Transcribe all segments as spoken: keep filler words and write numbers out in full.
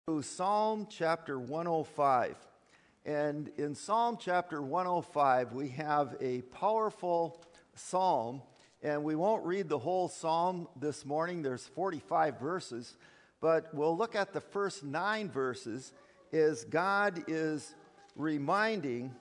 To Psalm chapter one oh five. And in Psalm chapter one oh five, we have a powerful psalm, and we won't read the whole psalm this morning. There's forty-five verses, but we'll look at the first nine verses as God is reminding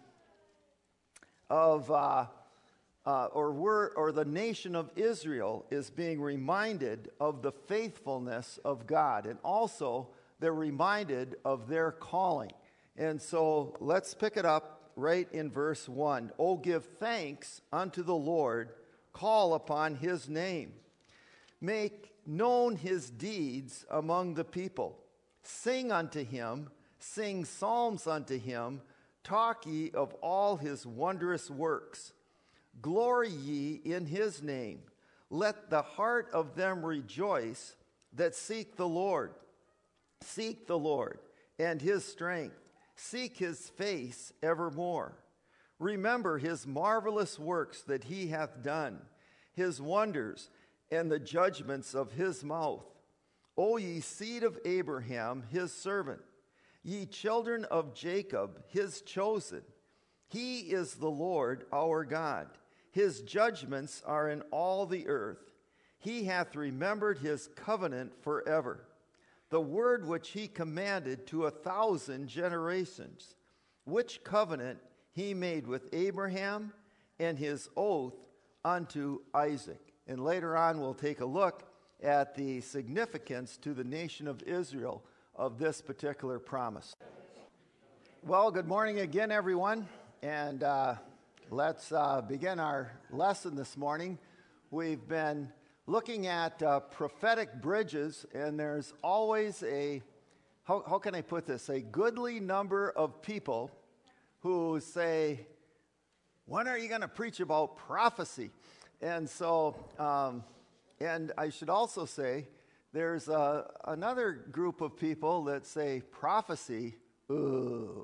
of, uh, uh, or we're, or the nation of Israel is being reminded of the faithfulness of God, and also they're reminded of their calling. And so let's pick it up right in verse one. Oh, give thanks unto the Lord, call upon his name. Make known his deeds among the people. Sing unto him, sing psalms unto him, talk ye of all his wondrous works. Glory ye in his name. Let the heart of them rejoice that seek the Lord. Seek the Lord and his strength. Seek his face evermore. Remember his marvelous works that he hath done, his wonders and the judgments of his mouth. O ye seed of Abraham, his servant, ye children of Jacob, his chosen. He is the Lord our God. His judgments are in all the earth. He hath remembered his covenant forever, the word which he commanded to a thousand generations, which covenant he made with Abraham and his oath unto Isaac. And later on we'll take a look at the significance to the nation of Israel of this particular promise. Well, good morning again, everyone, and uh, let's uh, begin our lesson this morning. We've been looking at uh, prophetic bridges, and there's always a, how, how can I put this, a goodly number of people who say, when are you going to preach about prophecy? And so, um, and I should also say, there's uh, another group of people that say prophecy, ooh.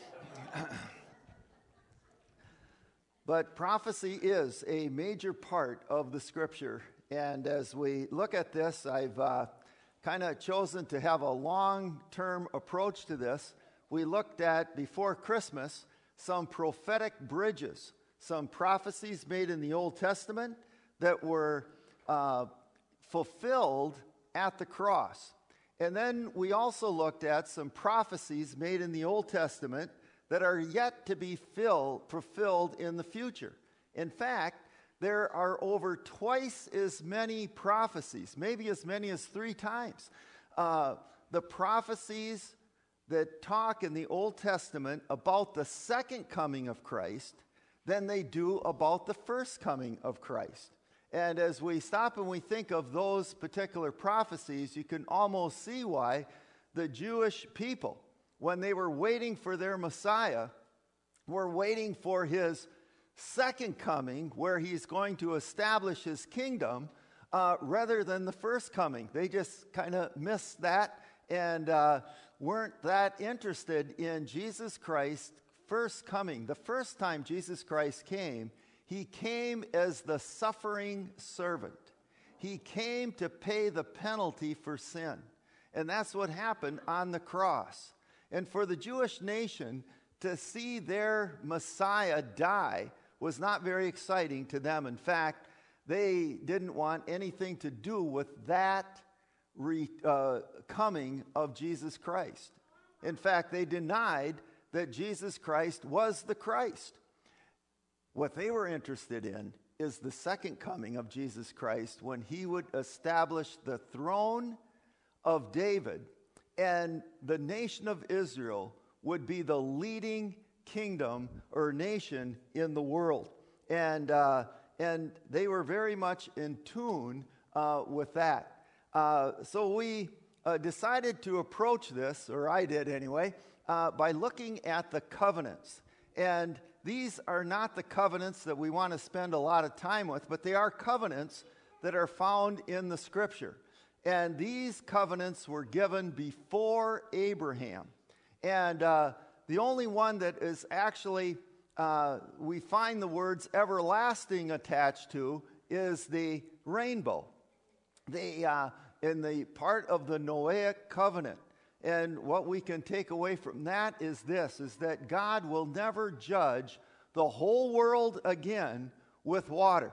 But prophecy is a major part of the scripture. And as we look at this, I've uh, kind of chosen to have a long-term approach to this. We looked at, before Christmas, some prophetic bridges, some prophecies made in the Old Testament that were uh, fulfilled at the cross. And then we also looked at some prophecies made in the Old Testament that are yet to be fill, fulfilled in the future. In fact, there are over twice as many prophecies, maybe as many as three times. Uh, the prophecies that talk in the Old Testament about the second coming of Christ than they do about the first coming of Christ. And as we stop and we think of those particular prophecies, you can almost see why the Jewish people, when they were waiting for their Messiah, were waiting for his second coming, where he's going to establish his kingdom, uh, rather than the first coming. They just kind of missed that and uh, weren't that interested in Jesus Christ's first coming. The first time Jesus Christ came, he came as the suffering servant. He came to pay the penalty for sin. And that's what happened on the cross. And for the Jewish nation to see their Messiah die was not very exciting to them. In fact, they didn't want anything to do with that re, uh, coming of Jesus Christ. In fact, they denied that Jesus Christ was the Christ. What they were interested in is the second coming of Jesus Christ, when he would establish the throne of David, and the nation of Israel would be the leading kingdom or nation in the world. And uh, and they were very much in tune uh, with that. Uh, so we uh, decided to approach this, or I did anyway, uh, by looking at the covenants. And these are not the covenants that we want to spend a lot of time with, but they are covenants that are found in the scripture. And these covenants were given before Abraham. And uh, the only one that is actually, uh, we find the words everlasting attached to, is the rainbow. The, uh, in the part of the Noahic covenant. And what we can take away from that is this, is that God will never judge the whole world again with water.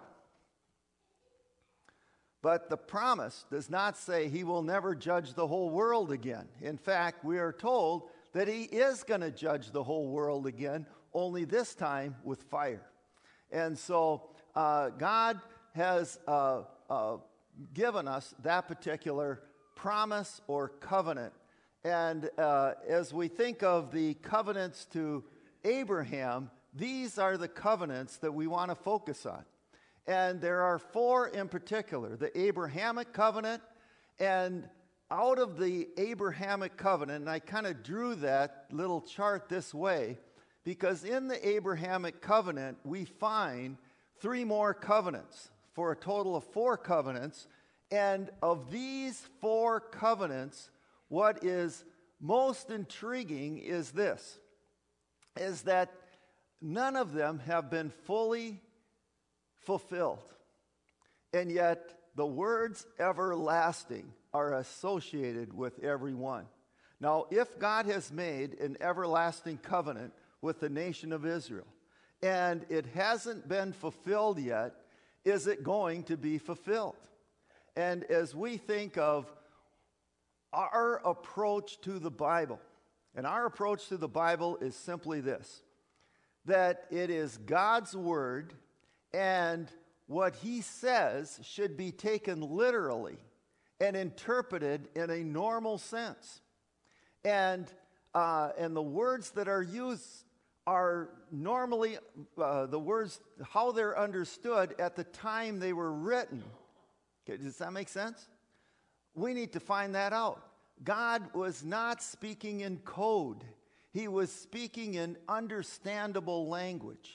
But the promise does not say he will never judge the whole world again. In fact, we are told that he is going to judge the whole world again, only this time with fire. And so uh, God has uh, uh, given us that particular promise or covenant. And uh, as we think of the covenants to Abraham, these are the covenants that we want to focus on. And there are four in particular: the Abrahamic covenant. And out of the Abrahamic covenant, and I kind of drew that little chart this way, because in the Abrahamic covenant, we find three more covenants for a total of four covenants. And of these four covenants, what is most intriguing is this, is that none of them have been fully fulfilled. And yet the words everlasting are associated with every one. Now, if God has made an everlasting covenant with the nation of Israel, and it hasn't been fulfilled yet, is it going to be fulfilled? And as we think of our approach to the Bible, and our approach to the Bible is simply this, that it is God's word, and what he says should be taken literally and interpreted in a normal sense. And, uh, and the words that are used are normally uh, the words, how they're understood at the time they were written. Okay, does that make sense? We need to find that out. God was not speaking in code. He was speaking in understandable language.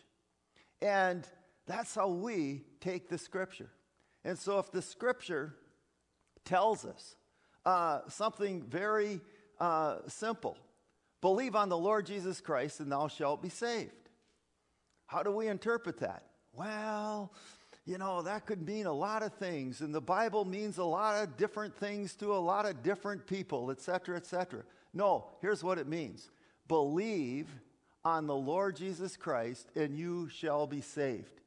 And that's how we take the Scripture. And so if the Scripture tells us uh, something very uh, simple, believe on the Lord Jesus Christ and thou shalt be saved. How do we interpret that? Well, you know, that could mean a lot of things, and the Bible means a lot of different things to a lot of different people, et cetera, et cetera. No, here's what it means. Believe on the Lord Jesus Christ, and you shall be saved.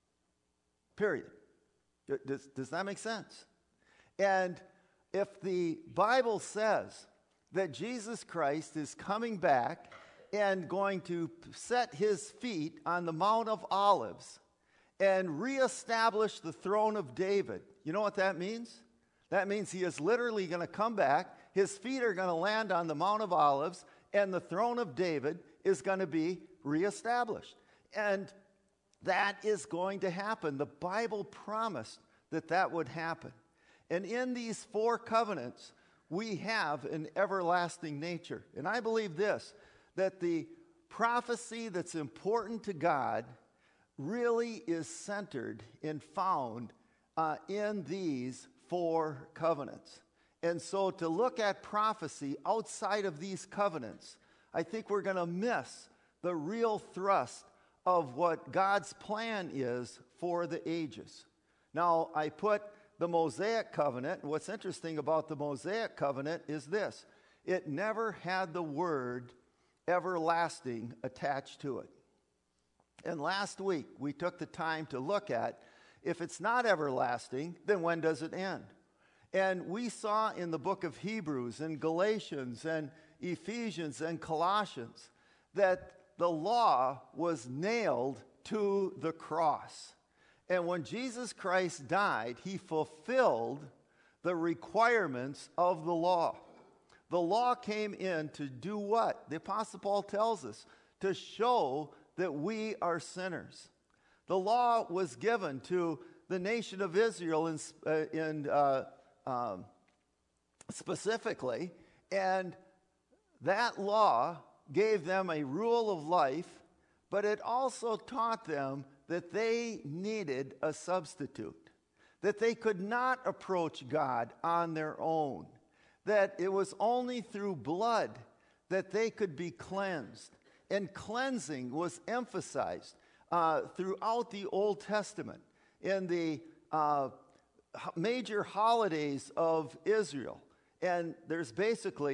Period. Does, does that make sense? And if the Bible says that Jesus Christ is coming back and going to set his feet on the Mount of Olives and reestablish the throne of David, you know what that means? That means he is literally going to come back, his feet are going to land on the Mount of Olives, and the throne of David is going to be reestablished. And that is going to happen. The Bible promised that that would happen. And in these four covenants, we have an everlasting nature. And I believe this, that the prophecy that's important to God really is centered and found uh, in these four covenants. And so to look at prophecy outside of these covenants, I think we're going to miss the real thrust of what God's plan is for the ages. Now, I put the Mosaic covenant, and what's interesting about the Mosaic covenant is this: it never had the word everlasting attached to it. And last week, we took the time to look at, if it's not everlasting, then when does it end? And we saw in the book of Hebrews and Galatians and Ephesians and Colossians that the law was nailed to the cross. And when Jesus Christ died, he fulfilled the requirements of the law. The law came in to do what? The Apostle Paul tells us, to show that we are sinners. The law was given to the nation of Israel in, uh, in uh, um, specifically, and that law gave them a rule of life, but it also taught them that they needed a substitute, that they could not approach God on their own, that it was only through blood that they could be cleansed. And cleansing was emphasized uh, throughout the Old Testament in the uh, major holidays of Israel. And there's basically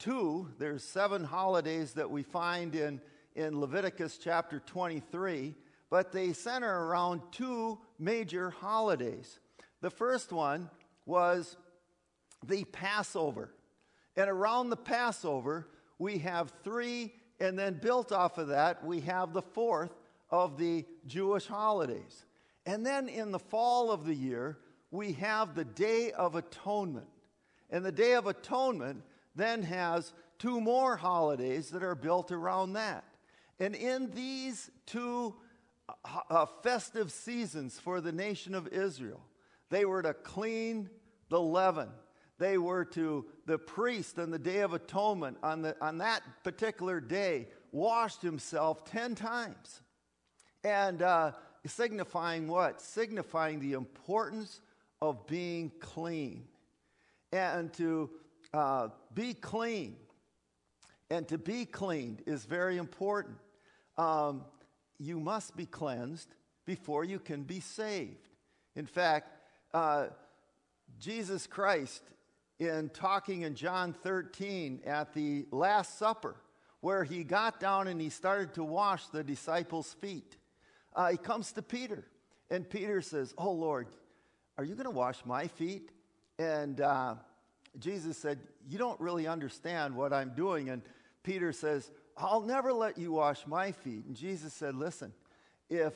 two. There's seven holidays that we find in, in Leviticus chapter twenty-three, but they center around two major holidays. The first one was the Passover. And around the Passover, we have three, and then built off of that, we have the fourth of the Jewish holidays. And then in the fall of the year, we have the Day of Atonement. And the Day of Atonement then has two more holidays that are built around that. And in these two uh, festive seasons for the nation of Israel, they were to clean the leaven. They were to, the priest on the Day of Atonement, on, the, on that particular day, washed himself ten times. And uh, signifying what? Signifying the importance of being clean. And to uh, be clean, and to be cleaned is very important. Um, you must be cleansed before you can be saved. In fact, uh, Jesus Christ, in talking in John thirteen at the Last Supper, where he got down and he started to wash the disciples' feet, uh, he comes to Peter, and Peter says, "Oh Lord, are you going to wash my feet?" And uh, Jesus said, "You don't really understand what I'm doing." And Peter says, "I'll never let you wash my feet." And Jesus said, "Listen, if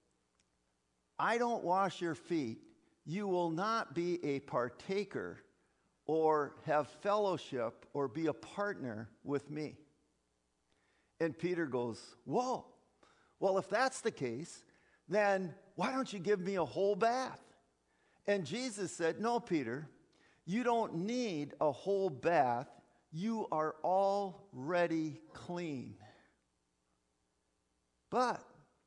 I don't wash your feet, you will not be a partaker or have fellowship or be a partner with me." And Peter goes, "Whoa, well, if that's the case, then why don't you give me a whole bath?" And Jesus said, "No, Peter, you don't need a whole bath. You are already clean. But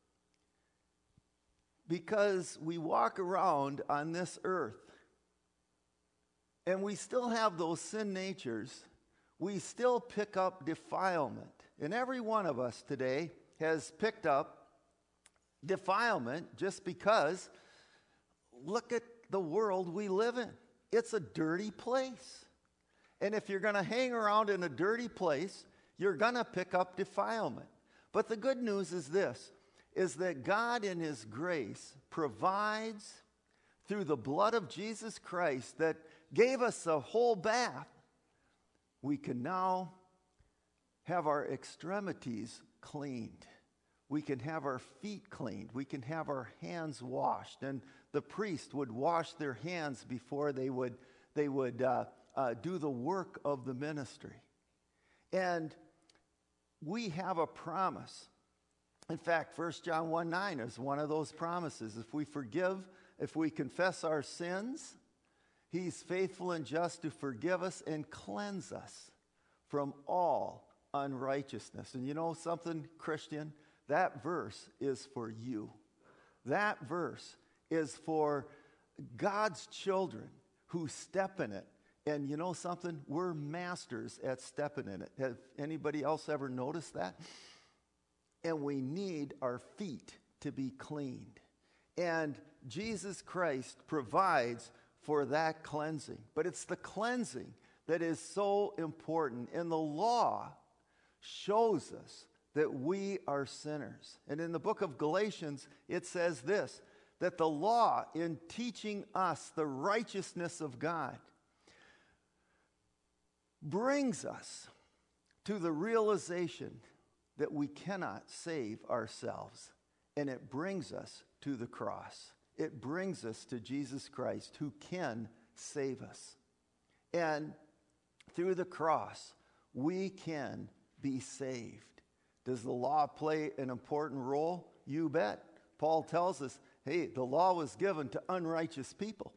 because we walk around on this earth and we still have those sin natures, we still pick up defilement. And every one of us today has picked up defilement just because look at the world we live in. It's a dirty place. And if you're going to hang around in a dirty place, you're going to pick up defilement. But the good news is this, is that God in his grace provides through the blood of Jesus Christ that gave us a whole bath. We can now have our extremities cleaned. We can have our feet cleaned. We can have our hands washed. And the priest would wash their hands before they would, they would uh, uh, do the work of the ministry. And we have a promise. In fact, First John one nine is one of those promises. If we forgive, if we confess our sins, he's faithful and just to forgive us and cleanse us from all unrighteousness. And you know something, Christian? That verse is for you. That verse is for God's children who step in it. And you know something? We're masters at stepping in it. Have anybody else ever noticed that? And we need our feet to be cleaned. And Jesus Christ provides for that cleansing. But it's the cleansing that is so important. And the law shows us that we are sinners. And in the book of Galatians, it says this, that the law, in teaching us the righteousness of God, brings us to the realization that we cannot save ourselves. And it brings us to the cross. It brings us to Jesus Christ, who can save us. And through the cross, we can be saved. Does the law play an important role? You bet. Paul tells us, hey, the law was given to unrighteous people.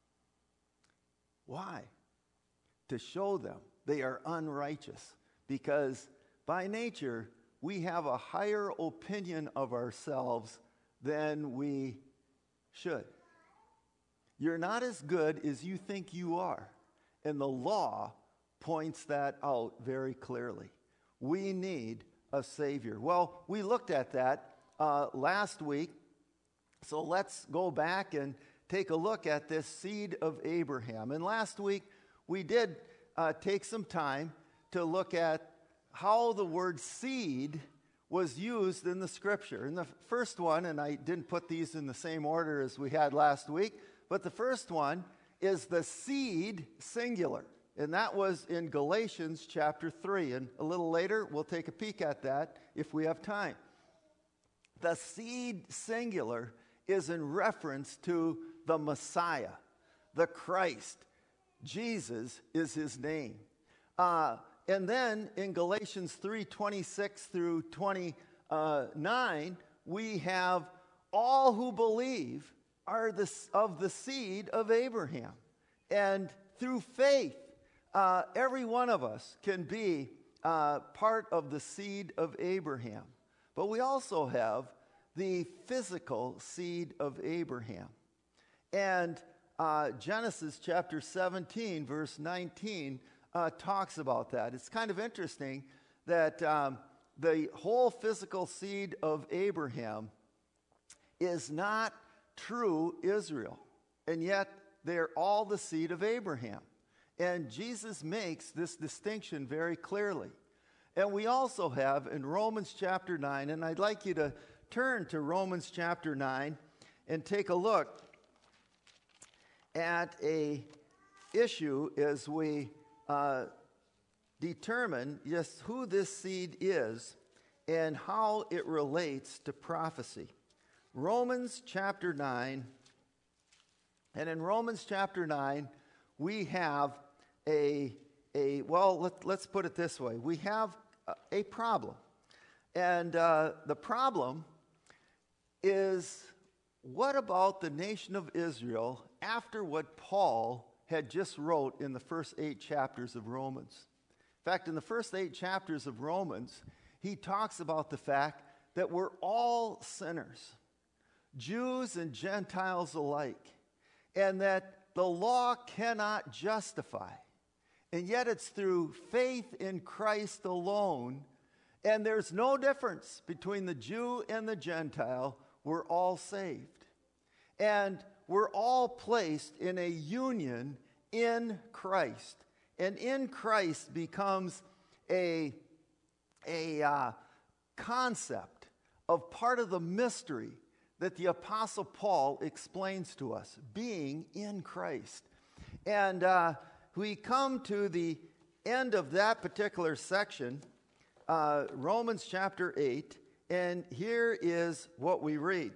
Why? To show them they are unrighteous. Because by nature, we have a higher opinion of ourselves than we should. You're not as good as you think you are. And the law points that out very clearly. We need a Savior. Well, we looked at that uh, last week. So let's go back and take a look at this seed of Abraham. And last week, we did uh, take some time to look at how the word seed was used in the scripture. And the first one, and I didn't put these in the same order as we had last week, but the first one is the seed singular. And that was in Galatians chapter three. And a little later, we'll take a peek at that if we have time. The seed singular is in reference to the Messiah, the Christ. Jesus is his name. Uh, and then in Galatians three, twenty-six through twenty-nine, we have all who believe are the, of the seed of Abraham. And through faith, uh, every one of us can be uh, part of the seed of Abraham. But we also have the physical seed of Abraham. And uh, Genesis chapter seventeen, verse nineteen, uh, talks about that. It's kind of interesting that um, the whole physical seed of Abraham is not true Israel. And yet they're all the seed of Abraham. And Jesus makes this distinction very clearly. And we also have in Romans chapter nine, and I'd like you to turn to Romans chapter nine and take a look at a issue as we uh, determine just who this seed is and how it relates to prophecy. Romans chapter nine, and in Romans chapter nine, we have a, a well, let, let's put it this way. We have a, a problem. And uh, the problem is, what about the nation of Israel after what Paul had just wrote in the first eight chapters of Romans? In fact, in the first eight chapters of Romans, he talks about the fact that we're all sinners, Jews and Gentiles alike, and that the law cannot justify. And yet it's through faith in Christ alone, and there's no difference between the Jew and the Gentile. We're all saved. And we're all placed in a union in Christ. And in Christ becomes a, a uh, concept of part of the mystery that the Apostle Paul explains to us, being in Christ. And uh, we come to the end of that particular section, uh, Romans chapter eight, and here is what we read.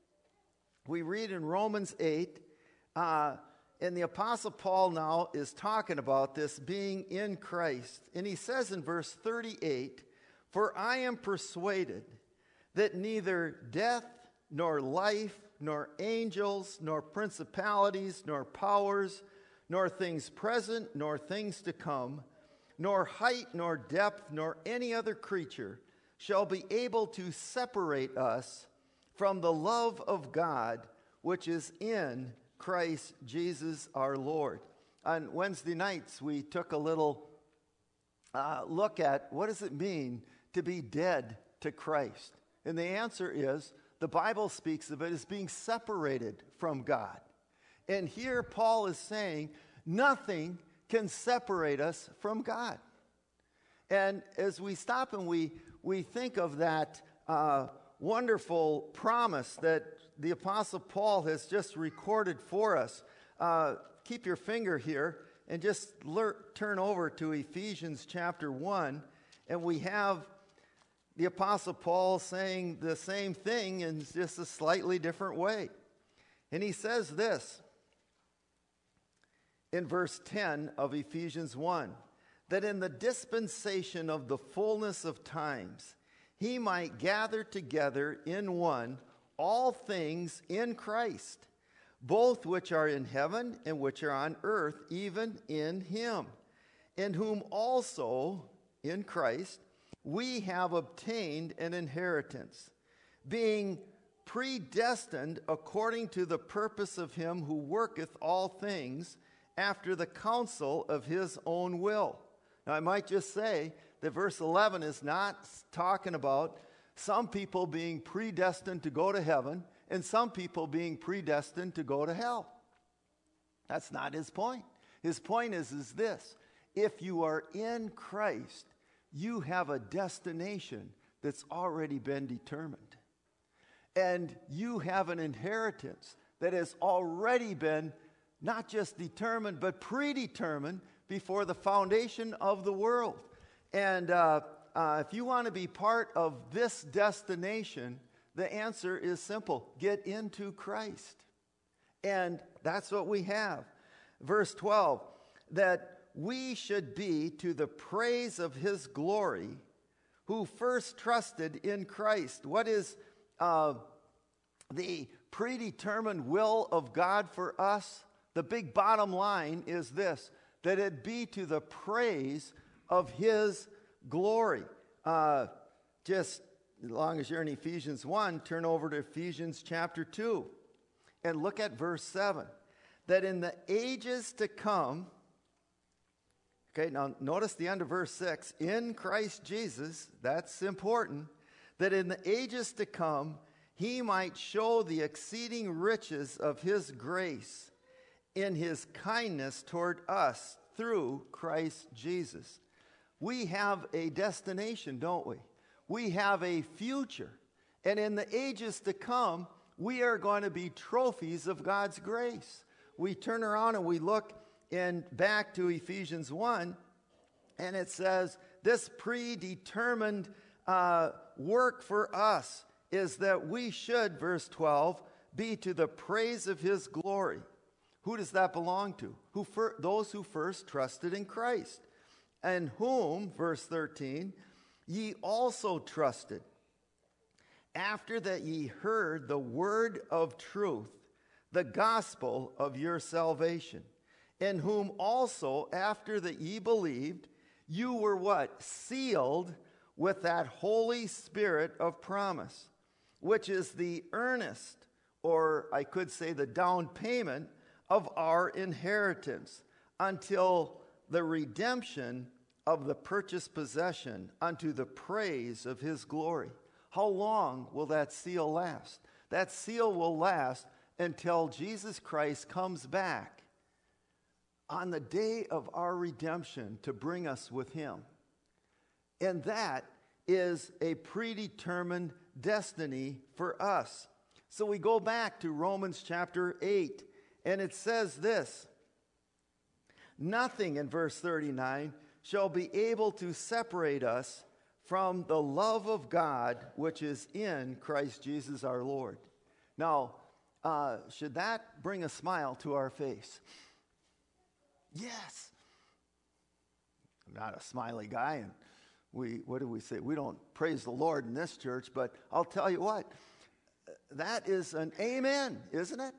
We read in Romans eight, uh, and the Apostle Paul now is talking about this being in Christ. And he says in verse thirty-eight, "For I am persuaded that neither death, nor life, nor angels, nor principalities, nor powers, nor things present, nor things to come, nor height, nor depth, nor any other creature shall be able to separate us from the love of God, which is in Christ Jesus our Lord." On Wednesday nights, we took a little uh, look at what does it mean to be dead to Christ. And the answer is, the Bible speaks of it as being separated from God. And here Paul is saying, nothing can separate us from God. And as we stop and we, we think of that uh, wonderful promise that the Apostle Paul has just recorded for us, uh, keep your finger here and just lear- turn over to Ephesians chapter one, and we have the Apostle Paul saying the same thing in just a slightly different way. And he says this in verse ten of Ephesians one, that in the dispensation of the fullness of times, he might gather together in one all things in Christ, both which are in heaven and which are on earth, even in him, in whom also, in Christ, we have obtained an inheritance, being predestined according to the purpose of him who worketh all things after the counsel of his own will. Now, I might just say that verse eleven is not talking about some people being predestined to go to heaven and some people being predestined to go to hell. That's not his point. His point is, is this: if you are in Christ, you have a destination that's already been determined. And you have an inheritance that has already been not just determined, but predetermined before the foundation of the world. And uh, uh, if you want to be part of this destination, the answer is simple. Get into Christ. And that's what we have. Verse twelve, that we should be to the praise of his glory, who first trusted in Christ. What is uh, the predetermined will of God for us? The big bottom line is this, that it be to the praise of his glory. Uh, just as long as you're in Ephesians one, turn over to Ephesians chapter two and look at verse seven. That in the ages to come, okay, now notice the end of verse six, in Christ Jesus, that's important, that in the ages to come, he might show the exceeding riches of his grace in his kindness toward us through Christ Jesus. We have a destination, don't we? We have a future. And in the ages to come, we are going to be trophies of God's grace. We turn around and we look in back to Ephesians one, and it says, this predetermined uh, work for us is that we should, verse twelve, be to the praise of his glory. Who does that belong to? Who fir- those who first trusted in Christ. And whom, verse thirteen, ye also trusted, after that ye heard the word of truth, the gospel of your salvation, in whom also, after that ye believed, you were what? Sealed with that Holy Spirit of promise, which is the earnest, or I could say the down payment of our inheritance, until the redemption of the purchased possession, unto the praise of his glory. How long will that seal last? That seal will last until Jesus Christ comes back on the day of our redemption to bring us with him. And that is a predetermined destiny for us. So we go back to Romans chapter eight, and it says this, nothing, in verse thirty-nine, shall be able to separate us from the love of God which is in Christ Jesus our Lord. Now, uh, should that bring a smile to our face? Yes. I'm not a smiley guy, and we, what do we say? We don't praise the Lord in this church, but I'll tell you what, that is an amen, isn't it?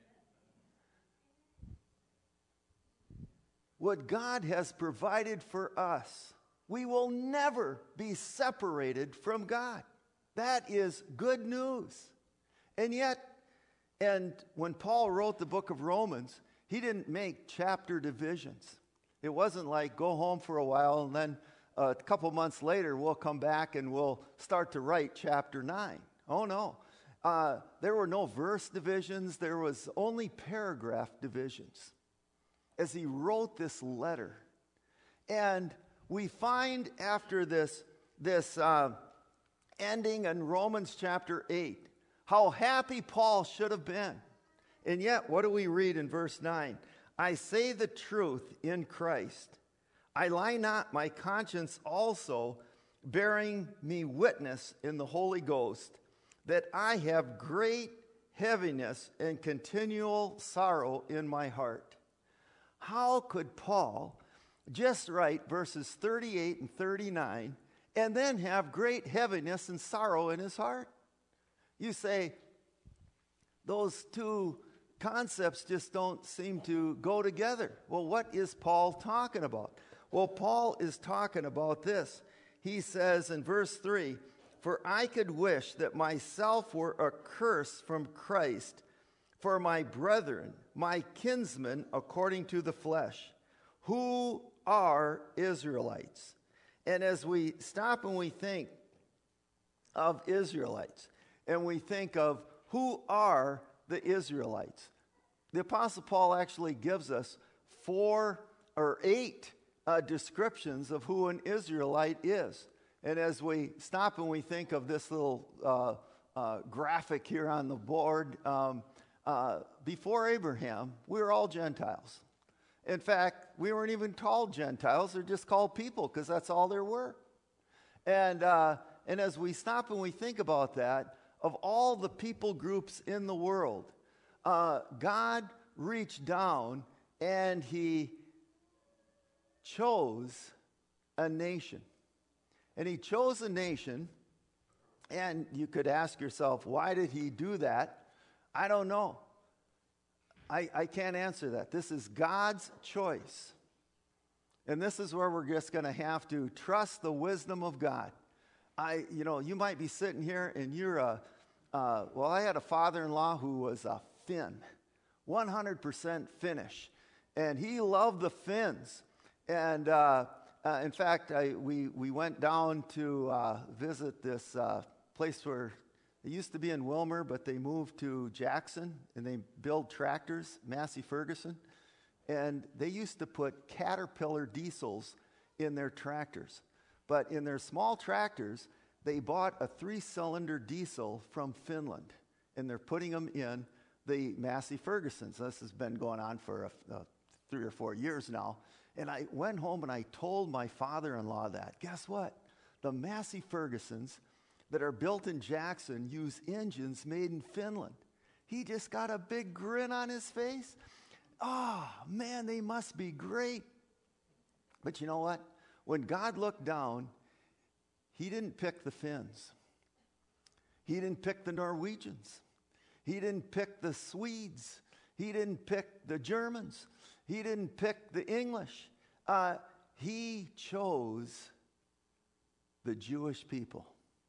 What God has provided for us, we will never be separated from God. That is good news. And yet, and when Paul wrote the book of Romans, he didn't make chapter divisions. It wasn't like go home for a while and then a couple months later we'll come back and we'll start to write chapter nine. Oh no. Uh, there were no verse divisions. There was only paragraph divisions as he wrote this letter. And we find after this, this uh, ending in Romans chapter eight, how happy Paul should have been. And yet, what do we read in verse nine? I say the truth in Christ. I lie not, my conscience also, bearing me witness in the Holy Ghost, that I have great heaviness and continual sorrow in my heart. How could Paul just write verses thirty-eight and thirty-nine and then have great heaviness and sorrow in his heart? You say, those two concepts just don't seem to go together. Well, what is Paul talking about? Well, Paul is talking about this. He says in verse three, for I could wish that myself were accursed from Christ for my brethren, my kinsmen according to the flesh, who are Israelites. And as we stop and we think of Israelites, and we think of who are the Israelites, the Apostle Paul actually gives us four or eight uh, descriptions of who an Israelite is. And as we stop and we think of this little uh, uh, graphic here on the board, um, uh, before Abraham, we were all Gentiles. In fact, we weren't even called Gentiles. They're just called people because that's all there were. And, uh, and as we stop and we think about that, of all the people groups in the world, uh, God reached down and he chose a nation. And he chose a nation, and you could ask yourself, why did he do that? I don't know. I, I can't answer that. This is God's choice. And this is where we're just going to have to trust the wisdom of God. I, you know, you might be sitting here and you're a, uh, well, I had a father-in-law who was a Finn, one hundred percent Finnish. And he loved the Finns. And uh, uh, in fact, I, we, we went down to uh, visit this uh, place where they used to be in Wilmer, but they moved to Jackson, and they build tractors, Massey Ferguson. And they used to put Caterpillar diesels in their tractors. But in their small tractors, they bought a three-cylinder diesel from Finland, and they're putting them in the Massey Fergusons. This has been going on for a, a three or four years now. And I went home and I told my father-in-law that. Guess what? The Massey Fergusons that are built in Jackson use engines made in Finland. He just got a big grin on his face. Oh, man, they must be great. But you know what? When God looked down, he didn't pick the Finns. He didn't pick the Norwegians. He didn't pick the Swedes. He didn't pick the Germans. He didn't pick the English. Uh, he chose the Jewish people.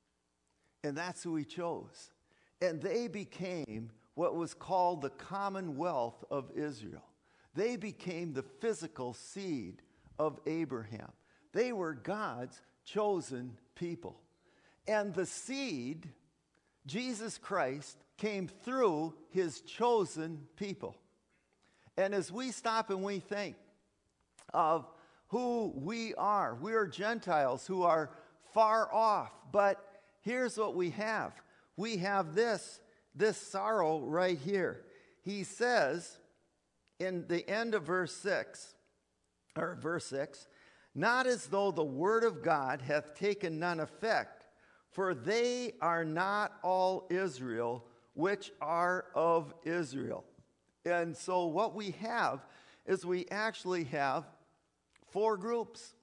And that's who he chose. And they became what was called the Commonwealth of Israel. They became the physical seed of Abraham. They were God's chosen people. And the seed, Jesus Christ, came through his chosen people. And as we stop and we think of who we are, we are Gentiles who are far off, but here's what we have. We have this, this sorrow right here. He says in the end of verse six, or verse six, not as though the word of God hath taken none effect, for they are not all Israel, which are of Israel. And so what we have is we actually have four groups.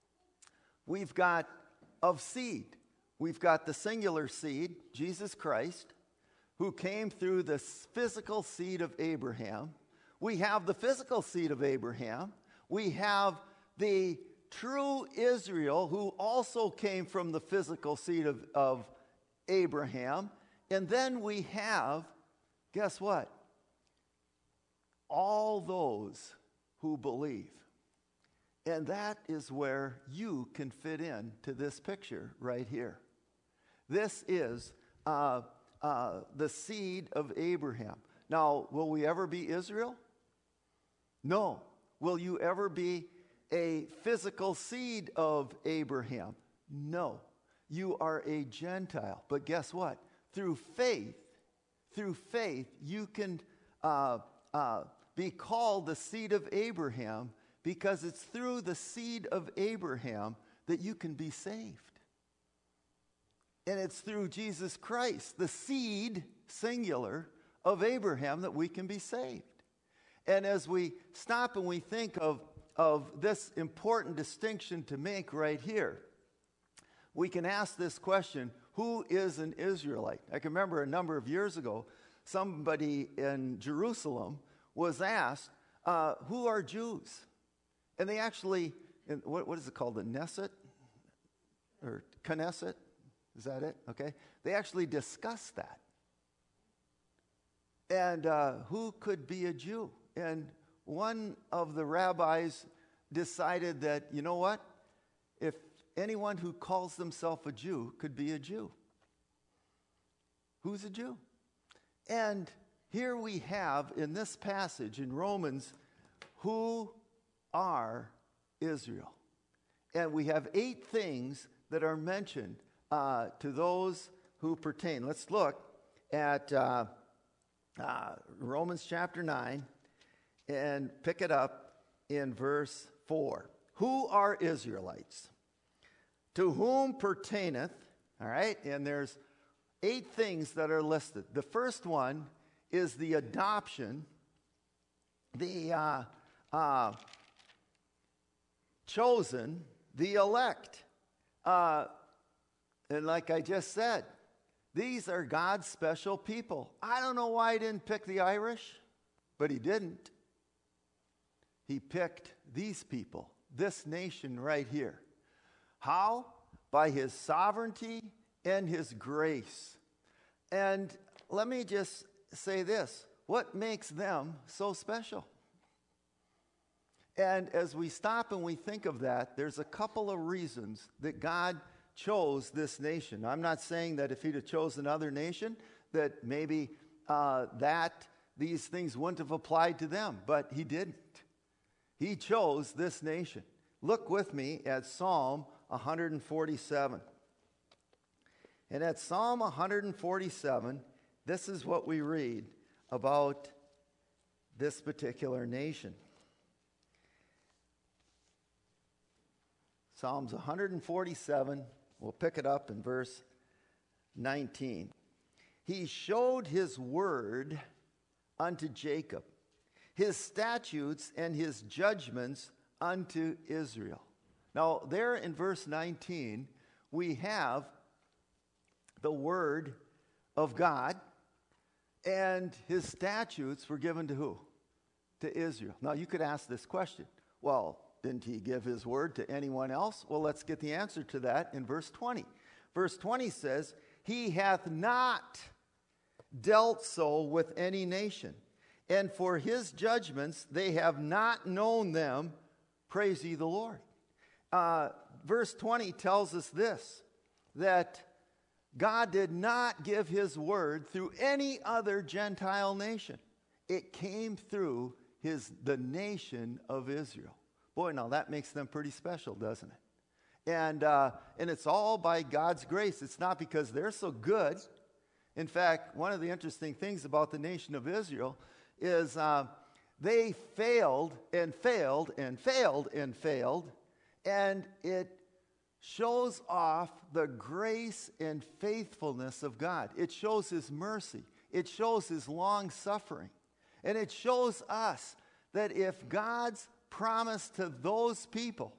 We've got of seed. We've got the singular seed, Jesus Christ, who came through the physical seed of Abraham. We have the physical seed of Abraham. We have the true Israel, who also came from the physical seed of, of Abraham. And then we have, guess what? All those who believe. And that is where you can fit in to this picture right here. This is uh, uh, the seed of Abraham. Now, will we ever be Israel? No. Will you ever be a physical seed of Abraham? No. You are a Gentile. But guess what? Through faith, through faith, you can uh, uh, be called the seed of Abraham, because it's through the seed of Abraham that you can be saved. And it's through Jesus Christ, the seed, singular, of Abraham, that we can be saved. And as we stop and we think of, of this important distinction to make right here, we can ask this question: who is an Israelite? I can remember a number of years ago, somebody in Jerusalem was asked, uh, who are Jews? And they actually, what, what is it called, the Knesset? Or Knesset? Is that it? Okay. They actually discussed that. And uh, who could be a Jew? And one of the rabbis decided that, you know what? If anyone who calls themselves a Jew could be a Jew. Who's a Jew? And here we have in this passage in Romans, who are Israel. And we have eight things that are mentioned uh, to those who pertain. Let's look at uh, uh, Romans chapter nine and pick it up in verse four. Who are Israelites? To whom pertaineth, all right, and there's eight things that are listed. The first one is the adoption, the uh, uh, chosen, the elect. Uh, and like I just said, these are God's special people. I don't know why he didn't pick the Irish, but he didn't. He picked these people, this nation right here. How? By his sovereignty and his grace. And let me just say this. What makes them so special? And as we stop and we think of that, there's a couple of reasons that God chose this nation. I'm not saying that if he'd have chosen another nation, that maybe uh, that these things wouldn't have applied to them, but he didn't. He chose this nation. Look with me at Psalm one forty-seven. And at Psalm one forty-seven, this is what we read about this particular nation. Psalms one forty-seven, we'll pick it up in verse nineteen. He showed his word unto Jacob, his statutes and his judgments unto Israel. Now, there in verse nineteen, we have the word of God, and his statutes were given to who? To Israel. Now, you could ask this question. Well, didn't he give his word to anyone else? Well, let's get the answer to that in verse twenty. Verse twenty says, he hath not dealt so with any nation, and for his judgments they have not known them. Praise ye the Lord. Uh, verse twenty tells us this, that God did not give his word through any other Gentile nation. It came through his the nation of Israel. Boy, now that makes them pretty special, doesn't it? And uh, and it's all by God's grace. It's not because they're so good. In fact, one of the interesting things about the nation of Israel is uh, they failed and failed and failed and failed, and it shows off the grace and faithfulness of God. It shows his mercy. It shows his long suffering. And it shows us that if God's promise to those people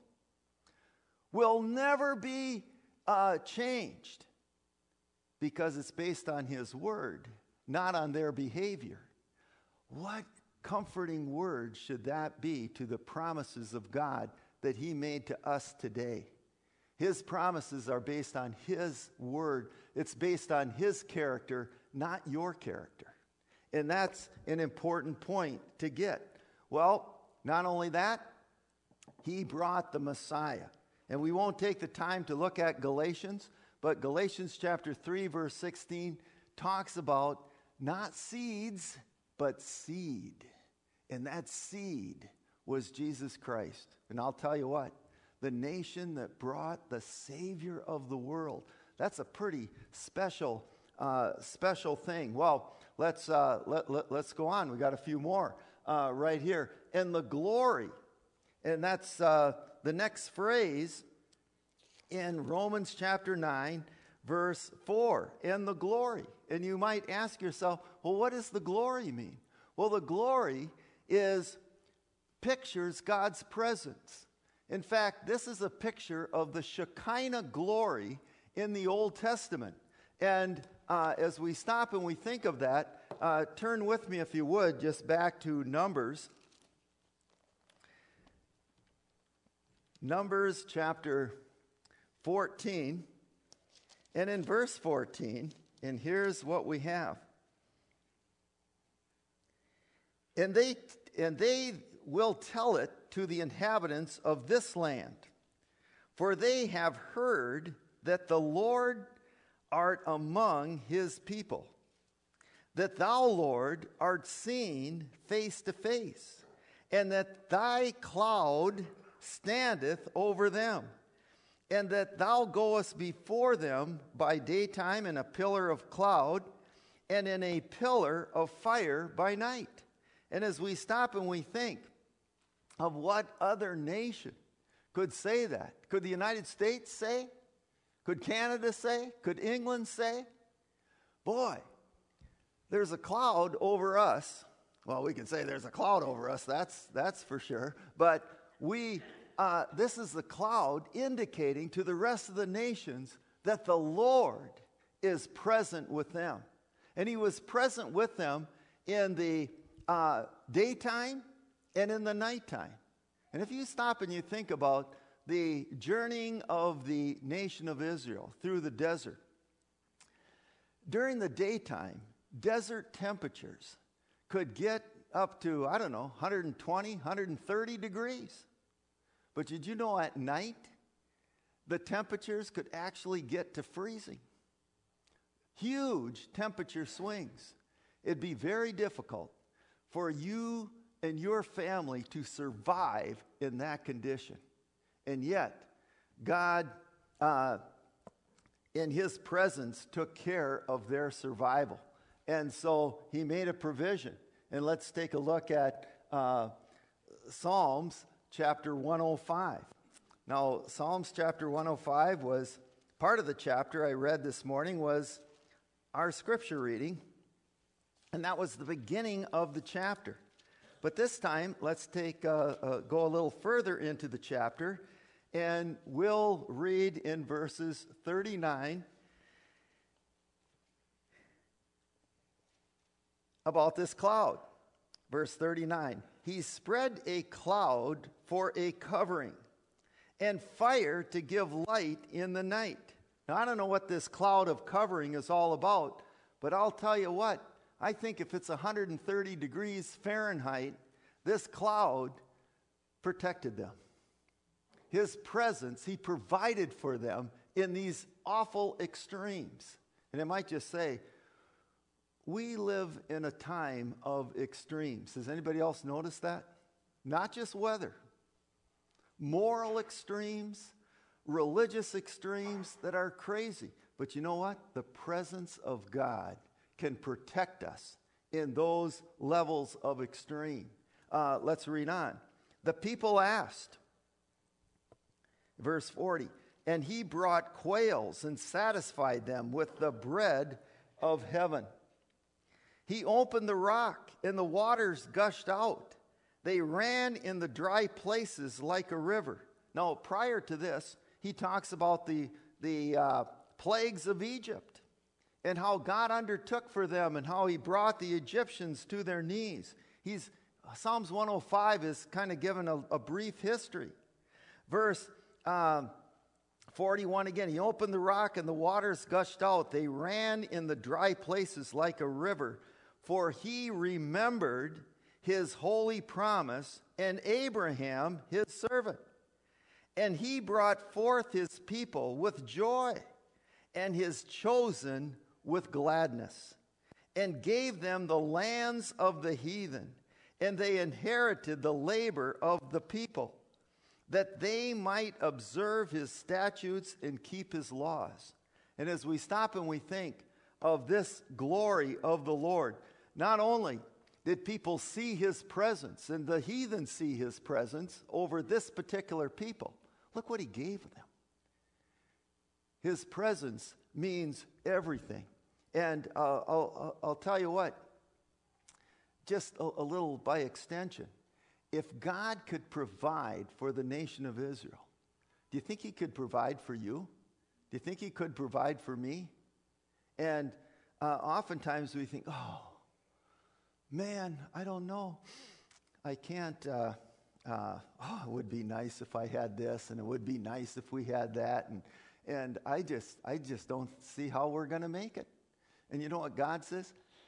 will never be uh, changed, because it's based on his word, not on their behavior. What comforting word should that be to the promises of God that he made to us today? His promises are based on his word. It's based on his character, not your character. And that's an important point to get. Well, not only that, he brought the Messiah. And we won't take the time to look at Galatians, but Galatians chapter three, verse sixteen talks about not seeds, but seed. And that seed was Jesus Christ. And I'll tell you what, the nation that brought the Savior of the world, that's a pretty special, uh, special thing. Well, let's, uh, let, let, let's go on. We got a few more uh, right here. And the glory, and that's uh, the next phrase in Romans chapter nine, verse four, and the glory. And you might ask yourself, well, what does the glory mean? Well, the glory is pictures God's presence. In fact, this is a picture of the Shekinah glory in the Old Testament. And uh, as we stop and we think of that, uh, turn with me, if you would, just back to Numbers. Numbers chapter fourteen. And in verse fourteen, and here's what we have. And they and they will tell it to the inhabitants of this land, for they have heard that the Lord art among his people, that thou, Lord, art seen face to face, and that thy cloud standeth over them, and that thou goest before them by daytime in a pillar of cloud, and in a pillar of fire by night. And as we stop and we think of what other nation could say that, could the United States say? Could Canada say? Could England say? Boy, there's a cloud over us. Well, we can say there's a cloud over us, that's, that's for sure. But we, uh, this is the cloud indicating to the rest of the nations that the Lord is present with them. And he was present with them in the uh, daytime and in the nighttime. And if you stop and you think about the journeying of the nation of Israel through the desert, during the daytime, desert temperatures could get up to, I don't know, one hundred twenty, one hundred thirty degrees. But did you know at night, the temperatures could actually get to freezing? Huge temperature swings. It'd be very difficult for you and your family to survive in that condition. And yet, God, uh, in his presence, took care of their survival. And so he made a provision. And let's take a look at uh, Psalms chapter one oh five. Now, Psalms chapter one oh five was part of the chapter I read this morning was our scripture reading. And that was the beginning of the chapter. But this time, let's take uh, uh, go a little further into the chapter, and we'll read in verses thirty-nine about this cloud. Verse thirty-nine, he spread a cloud for a covering, and fire to give light in the night. Now, I don't know what this cloud of covering is all about, but I'll tell you what, I think if it's one hundred thirty degrees Fahrenheit, this cloud protected them. His presence, he provided for them in these awful extremes. And I might just say, we live in a time of extremes. Has anybody else noticed that? Not just weather. Moral extremes, religious extremes that are crazy. But you know what? The presence of God can protect us in those levels of extreme. Uh, let's read on. The people asked, verse forty, and he brought quails and satisfied them with the bread of heaven. He opened the rock, and the waters gushed out. They ran in the dry places like a river. Now, prior to this, he talks about the, the uh, plagues of Egypt and how God undertook for them and how he brought the Egyptians to their knees. He's, Psalms one oh five is kind of given a, a brief history. Verse um, forty-one again, he opened the rock and the waters gushed out. They ran in the dry places like a river. For he remembered his holy promise and Abraham his servant. And he brought forth his people with joy and his chosen with gladness, and gave them the lands of the heathen, and they inherited the labor of the people, that they might observe his statutes and keep his laws. And as we stop and we think of this glory of the Lord, not only did people see his presence, and the heathen see his presence over this particular people, look what he gave them. His presence means everything. And uh, I'll, I'll tell you what, just a, a little by extension, if God could provide for the nation of Israel, do you think he could provide for you? Do you think he could provide for me? And uh, oftentimes we think, oh, man, I don't know. I can't, uh, uh, oh, it would be nice if I had this, and it would be nice if we had that. And, and I just, I just don't see how we're going to make it. And you know what God says?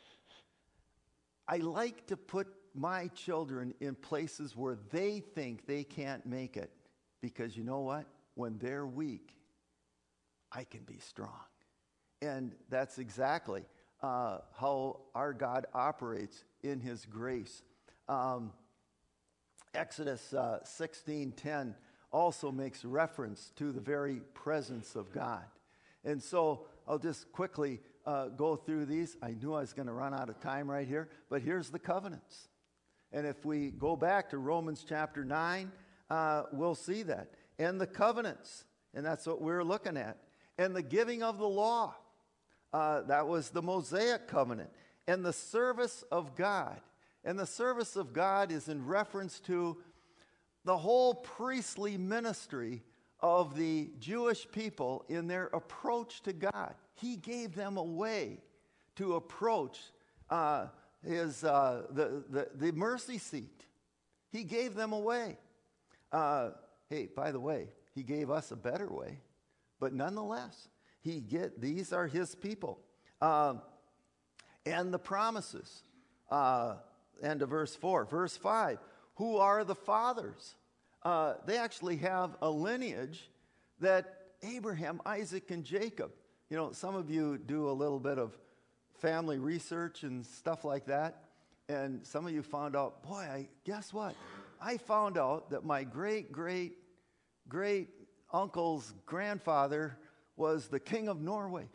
I like to put my children in places where they think they can't make it. Because you know what? When they're weak, I can be strong. And that's exactly uh, how our God operates in his grace. Um, Exodus uh, sixteen ten also makes reference to the very presence of God. And so I'll just quickly uh, go through these. I knew I was going to run out of time right here, but here's the covenants. And if we go back to Romans chapter nine, uh, we'll see that. And the covenants, and that's what we're looking at. And the giving of the law, uh, that was the Mosaic covenant. And the service of God. And the service of God is in reference to the whole priestly ministry of the Jewish people in their approach to God. He gave them a way to approach uh, his uh, the, the the mercy seat. He gave them a way. Uh, hey, by the way, he gave us a better way, but nonetheless, he get these are his people, uh, and the promises. Uh, end of verse four, verse five. Who are the fathers? Uh, they actually have a lineage that Abraham, Isaac, and Jacob. You know, some of you do a little bit of family research and stuff like that, and some of you found out, boy, I, guess what? I found out that my great, great, great uncle's grandfather was the king of Norway.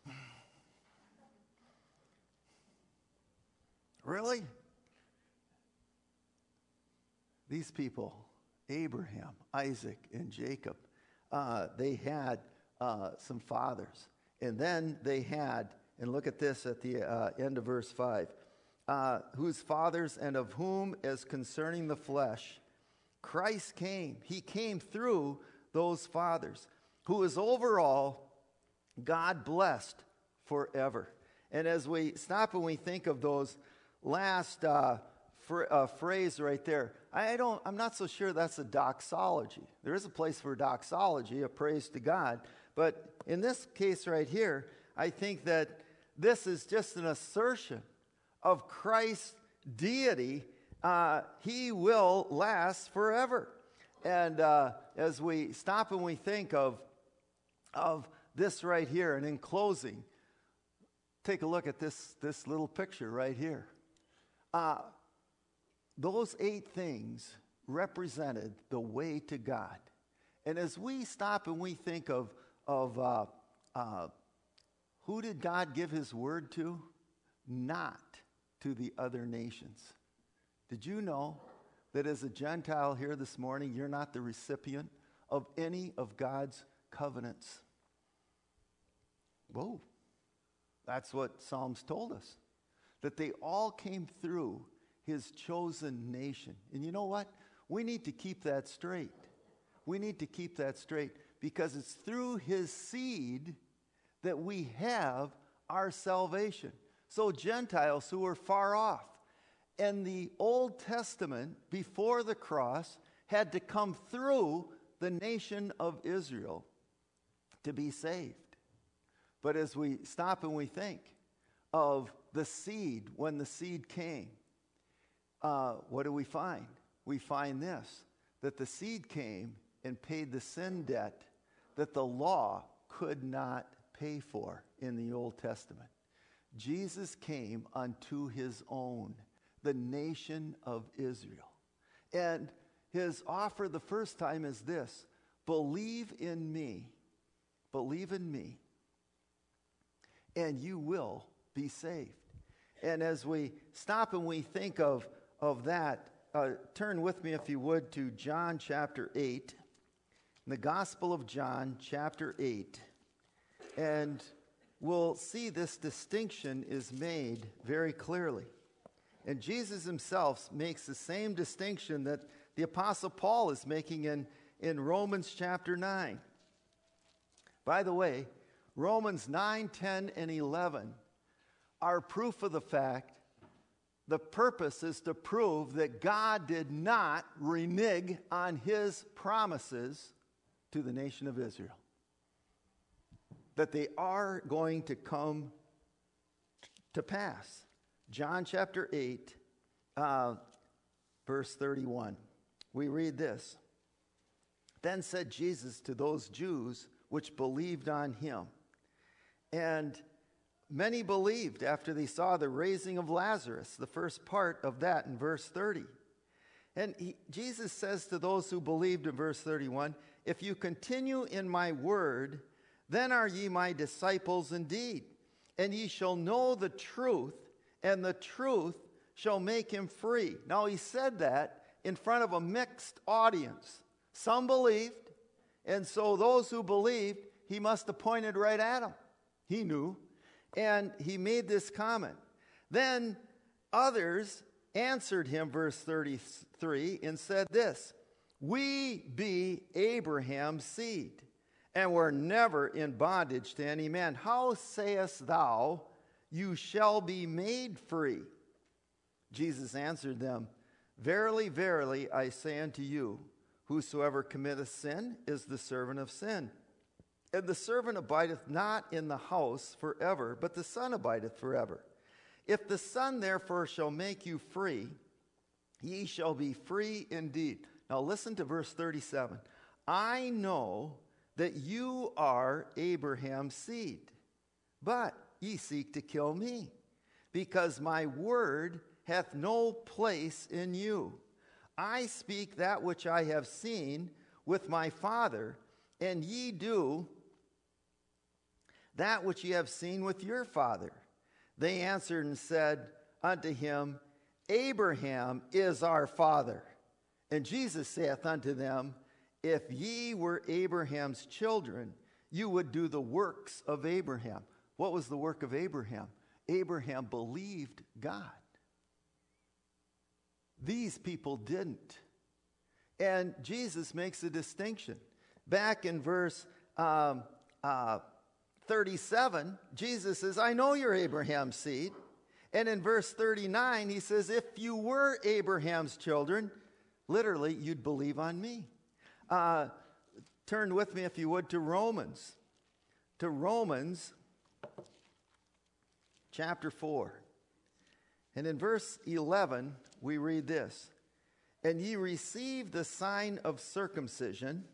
Really? These people, Abraham, Isaac, and Jacob, uh, they had uh, some fathers. And then they had, and look at this at the uh, end of verse five, uh, whose fathers and of whom, as concerning the flesh, Christ came. He came through those fathers, who is over all, God blessed forever. And as we stop and we think of those last uh, fr- uh, phrase right there, I don't, I'm not so sure that's a doxology. There is a place for doxology, a praise to God. But in this case right here, I think that this is just an assertion of Christ's deity. Uh, he will last forever. And uh, as we stop and we think of, of this right here, and in closing, take a look at this, this little picture right here. Uh, those eight things represented the way to God. And as we stop and we think of, of uh, uh, who did God give his word to? Not to the other nations. Did you know that as a Gentile here this morning, you're not the recipient of any of God's covenants? Whoa. That's what Psalms told us. That they all came through his chosen nation. And you know what? We need to keep that straight. We need to keep that straight because it's through his seed that we have our salvation. So Gentiles who were far off, and the Old Testament before the cross had to come through the nation of Israel to be saved. But as we stop and we think of the seed, when the seed came, uh, what do we find? We find this, that the seed came and paid the sin debt that the law could not pay for in the Old Testament. Jesus came unto his own, the nation of Israel. And his offer the first time is this: believe in me, believe in me, and you will be saved. And as we stop and we think of, of that, uh, turn with me, if you would, to John chapter eight, the Gospel of John chapter eight. And we'll see this distinction is made very clearly. And Jesus himself makes the same distinction that the Apostle Paul is making in, in Romans chapter nine. By the way, Romans nine, ten, and eleven are proof of the fact, the purpose is to prove that God did not renege on his promises to the nation of Israel. That they are going to come to pass. John chapter eight, uh, verse thirty-one. We read this. Then said Jesus to those Jews which believed on him. And many believed after they saw the raising of Lazarus, the first part of that in verse thirty. And he, Jesus says to those who believed in verse thirty-one, if you continue in my word, then are ye my disciples indeed, and ye shall know the truth, and the truth shall make him free. Now he said that in front of a mixed audience. Some believed, and so those who believed, he must have pointed right at them. He knew. And he made this comment. Then others answered him, verse thirty-three, and said this, we be Abraham's seed, and were never in bondage to any man. How sayest thou, you shall be made free? Jesus answered them, verily, verily, I say unto you, whosoever committeth sin is the servant of sin. And the servant abideth not in the house forever, but the Son abideth forever. If the Son therefore shall make you free, ye shall be free indeed. Now listen to verse thirty-seven. I know that you are Abraham's seed, but ye seek to kill me, because my word hath no place in you. I speak that which I have seen with my Father, and ye do that which ye have seen with your father. They answered and said unto him, Abraham is our father. And Jesus saith unto them, if ye were Abraham's children, you would do the works of Abraham. What was the work of Abraham? Abraham believed God. These people didn't. And Jesus makes a distinction. Back in verse um, uh, thirty-seven, Jesus says, I know you're Abraham's seed. And in verse thirty-nine, he says, if you were Abraham's children, literally, you'd believe on me. Uh, turn with me, if you would, to Romans. To Romans chapter four. And in verse eleven, we read this. And ye received the sign of circumcision,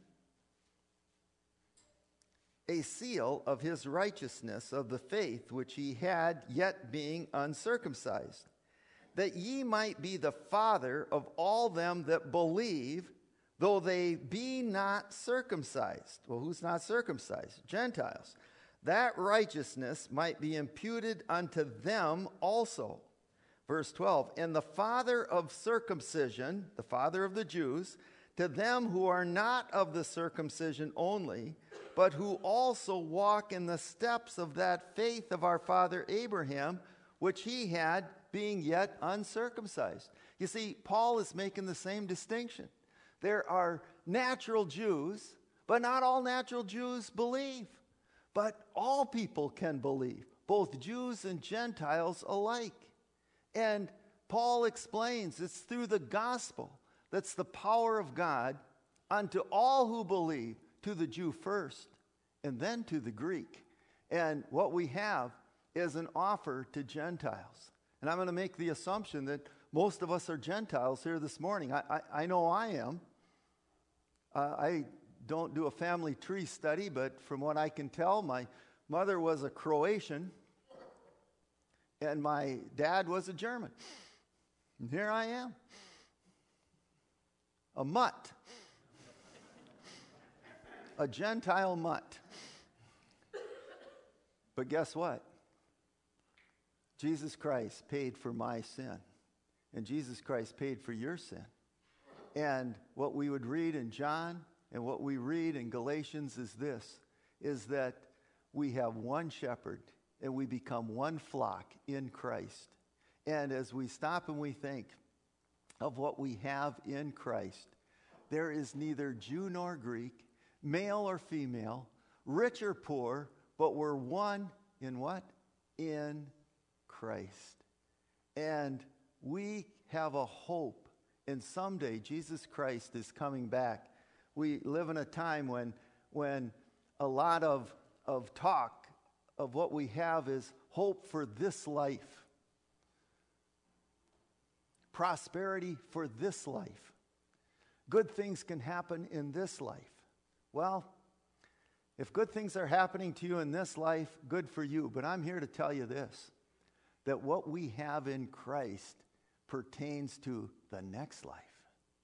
a seal of his righteousness of the faith which he had, yet being uncircumcised, that ye might be the father of all them that believe, though they be not circumcised. Well, who's not circumcised? Gentiles. That righteousness might be imputed unto them also. Verse twelve, and the father of circumcision, the father of the Jews, to them who are not of the circumcision only, but who also walk in the steps of that faith of our father Abraham, which he had, being yet uncircumcised. You see, Paul is making the same distinction. There are natural Jews, but not all natural Jews believe. But all people can believe, both Jews and Gentiles alike. And Paul explains it's through the gospel that's the power of God unto all who believe, to the Jew first, and then to the Greek. And what we have is an offer to Gentiles. And I'm going to make the assumption that most of us are Gentiles here this morning. I, I, I know I am. Uh, I don't do a family tree study, but from what I can tell, my mother was a Croatian, and my dad was a German. And here I am. A mutt. A Gentile mutt. But guess what? Jesus Christ paid for my sin. And Jesus Christ paid for your sin. And what we would read in John and what we read in Galatians is this, is that we have one shepherd and we become one flock in Christ. And as we stop and we think of what we have in Christ, there is neither Jew nor Greek, male or female, rich or poor, but we're one in what? In Christ. And we have a hope, and someday Jesus Christ is coming back. We live in a time when, when a lot of, of talk of what we have is hope for this life, prosperity for this life. Good things can happen in this life. Well, if good things are happening to you in this life, good for you. But I'm here to tell you this, that what we have in Christ pertains to the next life.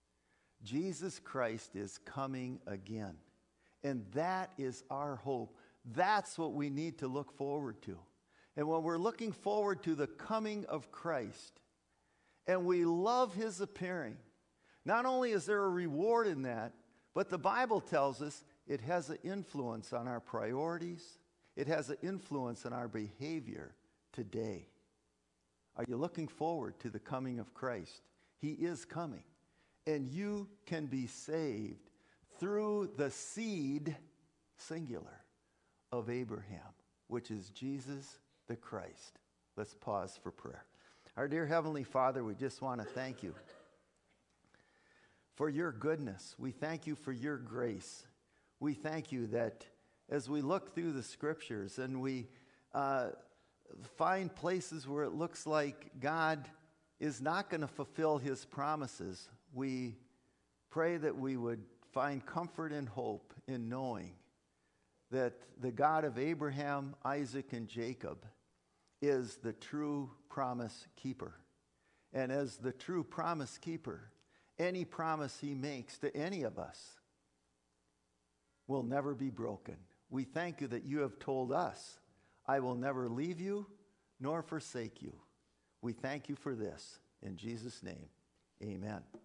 Jesus Christ is coming again. And that is our hope. That's what we need to look forward to. And when we're looking forward to the coming of Christ, and we love his appearing, not only is there a reward in that, but the Bible tells us it has an influence on our priorities. It has an influence on our behavior today. Are you looking forward to the coming of Christ? He is coming. And you can be saved through the seed, singular, of Abraham, which is Jesus the Christ. Let's pause for prayer. Our dear Heavenly Father, we just want to thank you for your goodness. We thank you for your grace. We thank you that as we look through the scriptures and we uh, find places where it looks like God is not going to fulfill his promises, we pray that we would find comfort and hope in knowing that the God of Abraham, Isaac, and Jacob is the true promise keeper. And as the true promise keeper, any promise he makes to any of us will never be broken. We thank you that you have told us, I will never leave you nor forsake you. We thank you for this. In Jesus' name, amen.